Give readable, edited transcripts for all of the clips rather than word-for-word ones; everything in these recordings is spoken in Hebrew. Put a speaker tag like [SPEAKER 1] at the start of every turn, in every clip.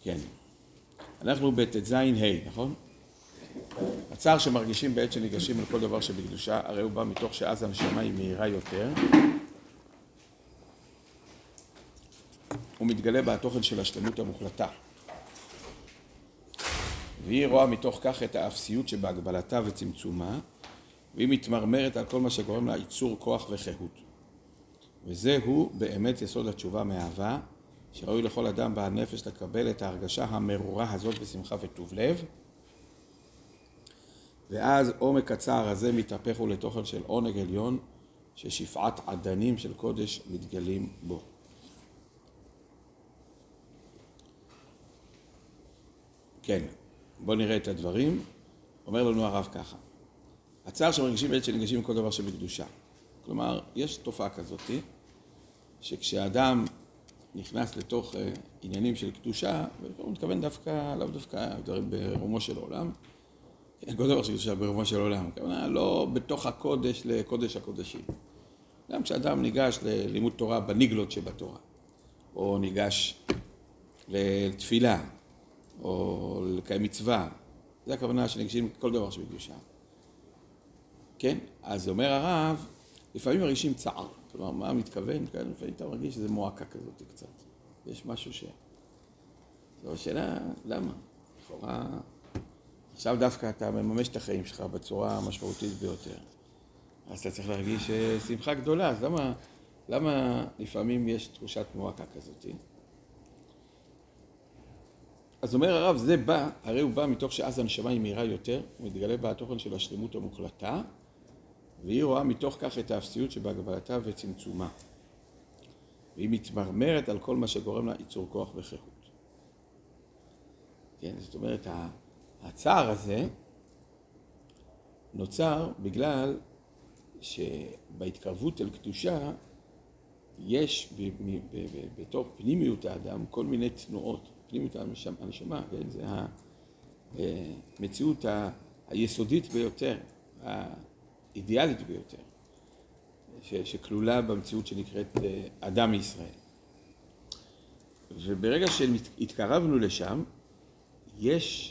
[SPEAKER 1] כן. אנחנו בט"ז ה', נכון? הצער שמרגישים בעת שניגשים על כל דבר שבקדושה, הרי הוא בא מתוך שאז הנשמה היא מהירה יותר. הוא מתגלה בתוכן של השלמות המוחלטה. והיא רואה מתוך כך את האפסיות שבהגבלתה וצמצומה, והיא מתמרמרת על כל מה שגורם לה ייצור כוח וחירות. וזהו באמת יסוד התשובה מאהבה, שראוי לכל אדם בעל נפש לקבל את ההרגשה המרורה הזאת בשמחה וטוב לב, ואז עומק הצער הזה מתהפך הוא לתוכן של עונג עליון, ששפעת עדנים של קודש מתגלים בו. כן, בואו נראה את הדברים. אומר לנו הרב ככה. הצער שמרגישים בעת שניגשים כל דבר שבקדושה. כלומר, יש תופעה כזאת, שכשאדם נכנס לתוך עניינים של קדושה, הוא מתכוון דווקא, לאו דווקא דברים ברומו של עולם, כל דבר של קדושה ברומו של עולם, כלומר, לא בתוך הקודש לקודש הקודשים. גם כשאדם ניגש ללימוד תורה בניגלות שבתורה, או ניגש לתפילה, או לקיים מצווה, זה הכוונה שניגשים כל דבר שבקדושה. כן? אז אומר הרב, לפעמים מרגישים צער. כלומר, מה מתכוון? כן, לפעמים אתה מרגיש שזה מועקה כזאת קצת. יש משהו זו השאלה, למה? לכאורה, עכשיו דווקא אתה מממש את החיים שלך בצורה המשמעותית ביותר. אז אתה צריך להרגיש שמחה גדולה. אז למה לפעמים יש תחושת מועקה כזאת? אז אומר הרב, זה בא, הרי הוא בא מתוך שאז הנשמה היא מהירה יותר, הוא מתגלה בתוכן של השלמות המוחלטה, והיא רואה מתוך כך את האפסיות שבהגבלתה וצמצומה. והיא מתמרמרת על כל מה שגורם לה ייצור כוח וחירות. כן, זאת אומרת, הצער הזה נוצר בגלל שבהתקרבות אל קדושה יש בתוך פנימיות האדם כל מיני תנועות. פנימיות הנשמה, כן? זה המציאות היסודית ביותר, האידיאלית ביותר, שכלולה במציאות שנקראת אדם מישראל. וברגע שהתקרבנו לשם, יש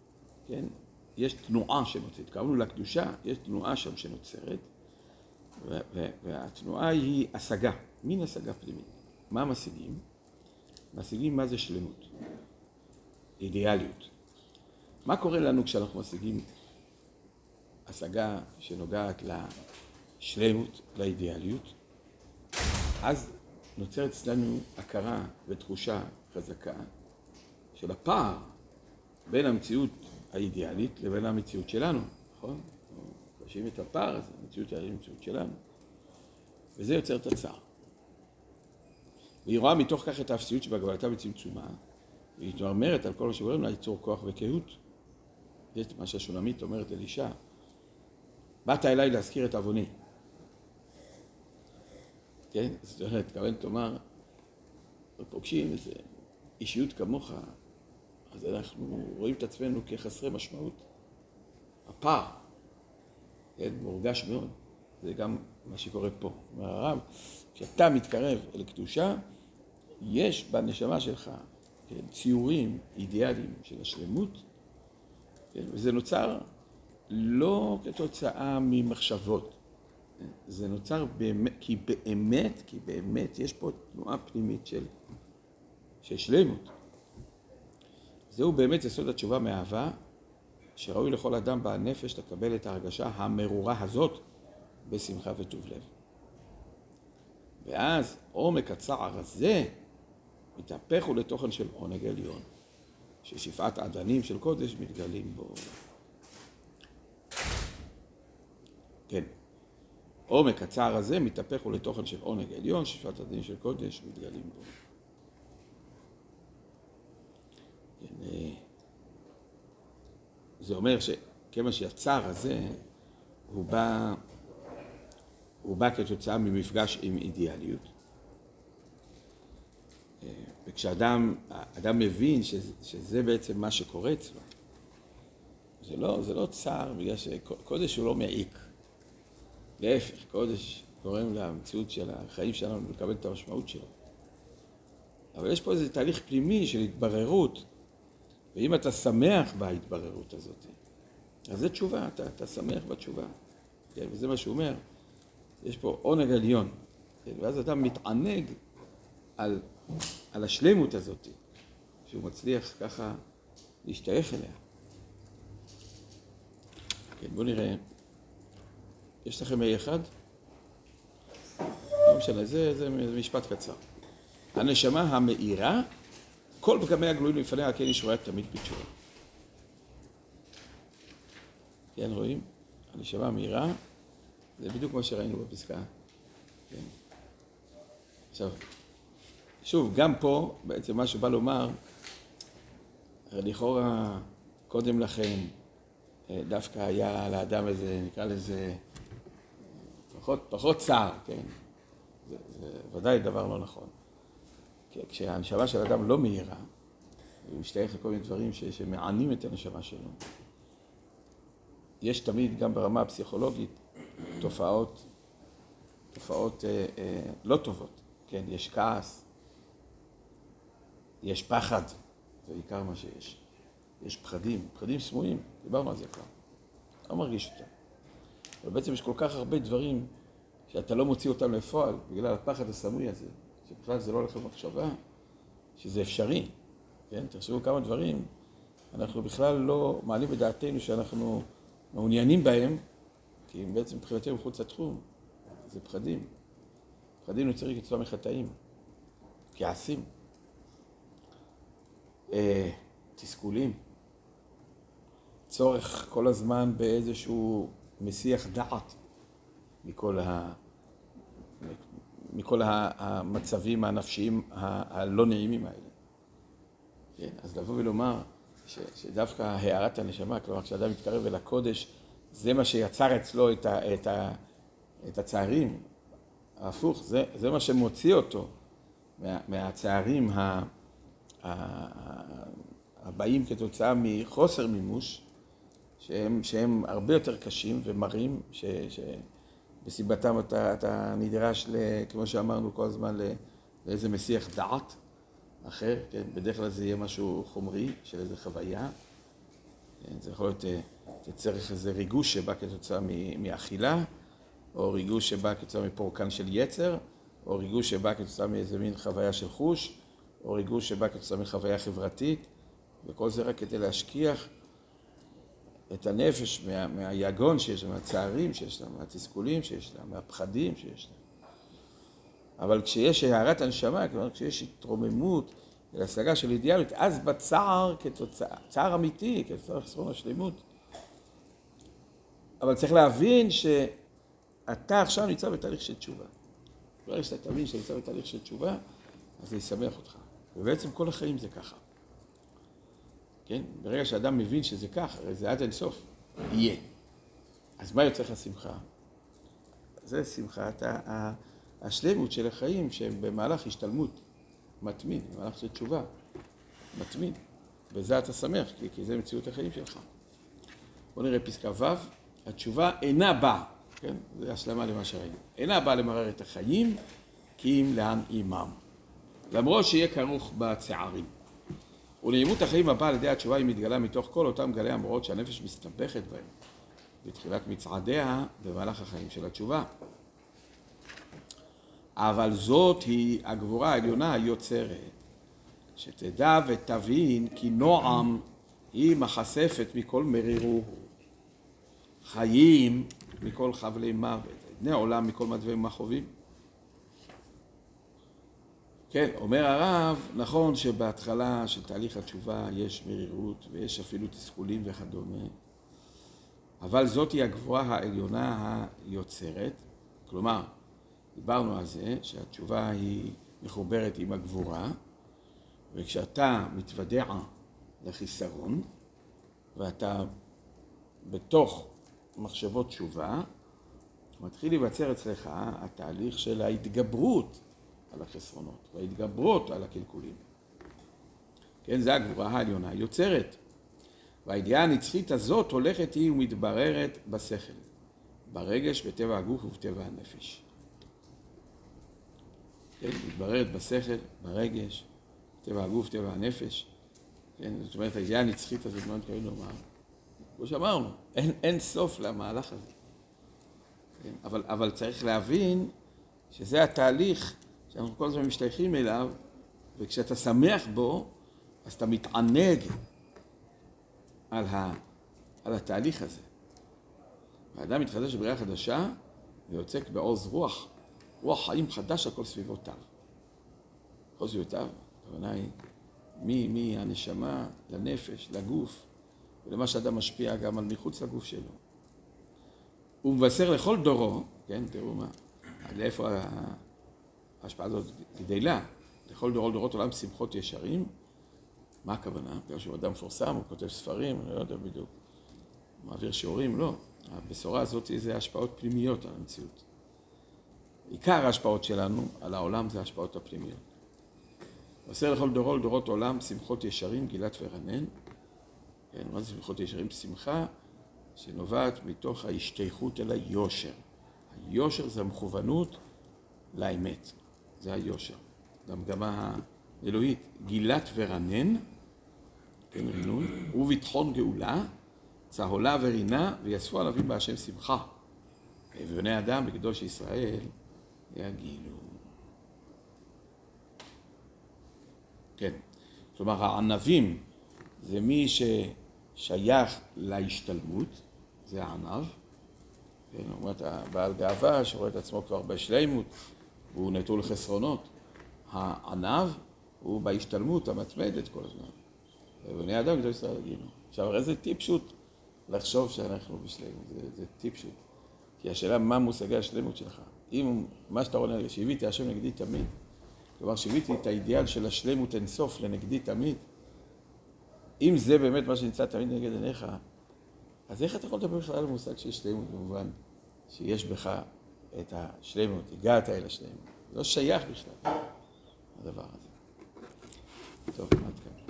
[SPEAKER 1] תנועה שנוצרת. התקרבנו לקדושה, יש תנועה שם שנוצרת, והתנועה היא השגה, מין השגה פנימית. מה משיגים? משיגים מה זה שלמות, אידיאליות. מה קורה לנו כשאנחנו משיגים השגה שנוגעת לשלמות, לאידיאליות? אז נוצרת אצלנו הכרה ותחושה חזקה של הפער בין המציאות האידיאלית לבין המציאות שלנו, נכון? אנחנו חשים את הפער הזה, המציאות היא המציאות שלנו. וזה יוצר את הצער. והיא רואה מתוך כך את האפסיות שבהגבלתה וצמצומה, והיא מתמרמרת על כל מה שגורם לה ייצור כוח וקהות. יש מה שהשונמית אומרת אלישע, באת אליי להזכיר את עווני. כן? זאת אומרת, כוון תאמר, פוגשים איזו אישיות כמוך, אז אנחנו רואים את עצמנו כחסרי משמעות. הפער, כן? מורגש מאוד. זה גם מה שקורה פה. אומר הרב, כשאתה מתקרב אל קדושה, יש בנשמה שלך ציורים אידיאליים של השלמות, וזה נוצר לא כתוצאה ממחשבות, זה נוצר באמת, כי באמת יש פה תנועה פנימית של שלמות. זהו באמת יסוד התשובה מאהבה, שראוי לכל אדם בעל נפש לקבל את ההרגשה המרורה הזאת בשמחה וטוב לב. ואז עומק הצער הזה מתהפך הוא לתוכן של עונג עליון, ששפעת עדנים של קודש מתגלים בו. כן, עומק הצער הזה מתהפך הוא לתוכן של עונג עליון, ששפעת עדנים של קודש מתגלים בו. כן, זה אומר שכמה שהצער הזה הוא בא כתוצאה ממפגש עם אידיאליות. וכשאדם מבין שזה בעצם מה שקורה אצלו, זה לא צער, בגלל שקודש הוא לא מעיק. להפך, קודש גורם למציאות של החיים שלנו לקבל את המשמעות שלו. אבל יש פה איזה תהליך פנימי של התבררות ואם אתה שמח בהתבררות הזאת, אז זה תשובה, אתה שמח בתשובה. כן, וזה מה שהוא אומר, יש פה עונג עליון. כן, ואז אתה מתענג על השלמות הזאת, שהוא מצליח ככה להשתייך אליה. כן, בואו נראה. יש לכם A1? לא משנה, זה משפט קצר. הנשמה המאירה, כל פגמי הגלויים לפניה, כן ישורה תמיד בתשובה. כן, רואים? הנשמה המאירה, זה בדיוק מה שראינו בפסקה. כן. עכשיו, שוב, גם פה, בעצם מה שבא לומר, לכאורה קודם לכן, דווקא היה לאדם איזה, נקרא לזה, פחות צער, כן? זה ודאי דבר לא נכון. כשהנשמה של האדם לא מהירה, הוא משתייך לכל מיני דברים שמענים את הנשמה שלו. יש תמיד גם ברמה הפסיכולוגית תופעות לא טובות, כן? יש כעס, יש פחד, זה עיקר מה שיש. יש פחדים סמויים, דיברנו על זה כבר, לא מרגיש אותם. אבל בעצם יש כל כך הרבה דברים שאתה לא מוציא אותם לפועל בגלל הפחד הסמוי הזה, שבכלל זה לא הולך למחשבה, שזה אפשרי, כן? תחשבו כמה דברים, אנחנו בכלל לא מעלים בדעתנו שאנחנו מעוניינים בהם, כי הם בעצם מבחינתנו מחוץ לתחום, זה פחדים. פחדים נוצרים כתוצאה מחטאים, כעסים, תסכולים, צורך כל הזמן באיזשהו מסיח דעת מכל המצבים הנפשיים הלא נעימים האלה. כן, אז לבוא ולומר שדווקא הערת הנשמה, כלומר כשאדם מתקרב אל הקודש, זה מה שיצר אצלו את הצערים, ההפוך, זה מה שמוציא אותו מהצערים הבאים כתוצאה מחוסר מימוש, שהם הרבה יותר קשים ומראים, שבסיבתם אתה נדרש, כמו שאמרנו כל הזמן, לאיזה מסיח דעת אחר, כן? בדרך כלל זה יהיה משהו חומרי של איזו חוויה, כן? זה יכול להיות, צריך איזה ריגוש שבא כתוצאה מאכילה, או ריגוש שבא כתוצאה מפורקן של יצר, או ריגוש שבא כתוצאה מאיזה מין חוויה של חוש, או ריגוש שבא כתוצאה מחוויה חברתית, וכל זה רק כדי להשכיח את הנפש מהיגון שיש לה, מהצערים שיש לה, מהתסכולים שיש לה, מהפחדים שיש לה. אבל כשיש הערת הנשמה, כלומר כשיש התרוממות להשגה של אידיאליות, אז בצער צער אמיתי, כתוצאה חסרון השלמות. אבל צריך להבין שאתה עכשיו נמצא בתהליך של תשובה. ברגע שאתה תבין שאתה נמצא בתהליך של תשובה, אז זה ישמח אותך. ובעצם כל החיים זה ככה. כן? ברגע שאדם מבין שזה כך, הרי זה עד אין סוף, יהיה. אז מה יוצא לך שמחה? זה שמחת השלמות של החיים שהם במהלך השתלמות מתמיד, במהלך של תשובה מתמיד. וזה אתה שמח, כי זה מציאות החיים שלך. בואו נראה פסקה ו', התשובה אינה באה, כן? זה השלמה למה שראינו. אינה באה למרר את החיים, כי אם להנעימם. למרות שיהיה כרוך בצערים. ולנעימות החיים הבאה על ידי התשובה היא מתגלה מתוך כל אותם גלי המרות שהנפש מסתבכת בהם בתחילת מצעדיה במהלך החיים של התשובה. אבל זאת היא הגבורה העליונה היוצרת, שתדע ותבין כי נועם היא מחשפת מכל מרירות, חיים מכל חבלי מוות, עדני עולם מכל מדווי מחובים. כן, אומר הרב, נכון שבהתחלה של תהליך התשובה יש מרירות ויש אפילו תסכולים וכדומה, אבל זאת היא הגבורה העליונה היוצרת, כלומר, דיברנו על זה שהתשובה היא מחוברת עם הגבורה, וכשאתה מתוודע לחיסרון, ואתה בתוך מחשבות תשובה, מתחיל להיווצר אצלך התהליך של ההתגברות על החסרונות, וההתגברות על הקלקולים. כן, זה הגבורה העליונה היוצרת. והידיעה הנצחית הזאת הולכת היא ומתבררת בשכל, ברגש, בטבע הגוף ובטבע הנפש. כן, מתבררת בשכל, ברגש, טבע הגוף, טבע הנפש. כן, זאת אומרת, הידיעה הנצחית הזאת, מה מתכוון לומר? כמו שאמרנו, אין סוף למהלך הזה. כן? אבל צריך להבין שזה התהליך שאנחנו כל הזמן משתייכים אליו, וכשאתה שמח בו, אז אתה מתענג על התהליך הזה. האדם מתחדש בבריאה חדשה, ויוצק בעוז רוח, רוח חיים חדש על כל סביבותיו. כל סביבותיו, הכוונה היא, מהנשמה לנפש, לגוף, ולמה שאדם משפיע גם על מחוץ לגוף שלו. הוא מבשר לכל דורו, כן, תראו מה, לאיפה ההשפעה הזאת גדלה, לכל דורות עולם שמחות ישרים. מה הכוונה? בגלל שהוא אדם מפורסם, הוא כותב ספרים, אני לא יודע בדיוק, הוא מעביר שיעורים, לא. הבשורה הזאת זה השפעות פנימיות על המציאות. עיקר ההשפעות שלנו על העולם זה ההשפעות הפנימיות. מבשר לכל דורות עולם שמחות ישרים, גילת ורנן. כן, מה זה שמחות ישרים? שמחה שנובעת מתוך ההשתייכות אל היושר. היושר זה המכוונות לאמת. זה היושר. המגמה האלוהית, גילת ורנן, כן, רינון, וביטחון גאולה, צהולה ורינה, ויספו ענבים בהשם שמחה. ובני אדם בקדוש ישראל יגילו. כן, כלומר הענבים זה מי ששייך להשתלמות, זה הענב. כן, זאת אומרת, הבעל גאווה שרואה את עצמו כבר בשלימות, והוא נטול לחסרונות. הענב הוא בהשתלמות המתמדת כל הזמן. ובני אדם בקדוש ישראל יגילו. עכשיו, הרי זה טיפשות לחשוב שאנחנו בשלימות, זה טיפשות. כי השאלה מה מושגי השלימות שלך. אם מה שאתה רואה, שהביתי השם נגדי תמיד, כלומר שהביתי את האידיאל של השלימות אינסוף לנגדי תמיד, אם זה באמת מה שנמצא תמיד נגד עיניך, אז איך אתה יכול לדבר בכלל על מושג של שלמות במובן שיש בך את השלמות, הגעת אל השלמות. זה לא שייך בכלל, הדבר הזה. טוב, עד כאן.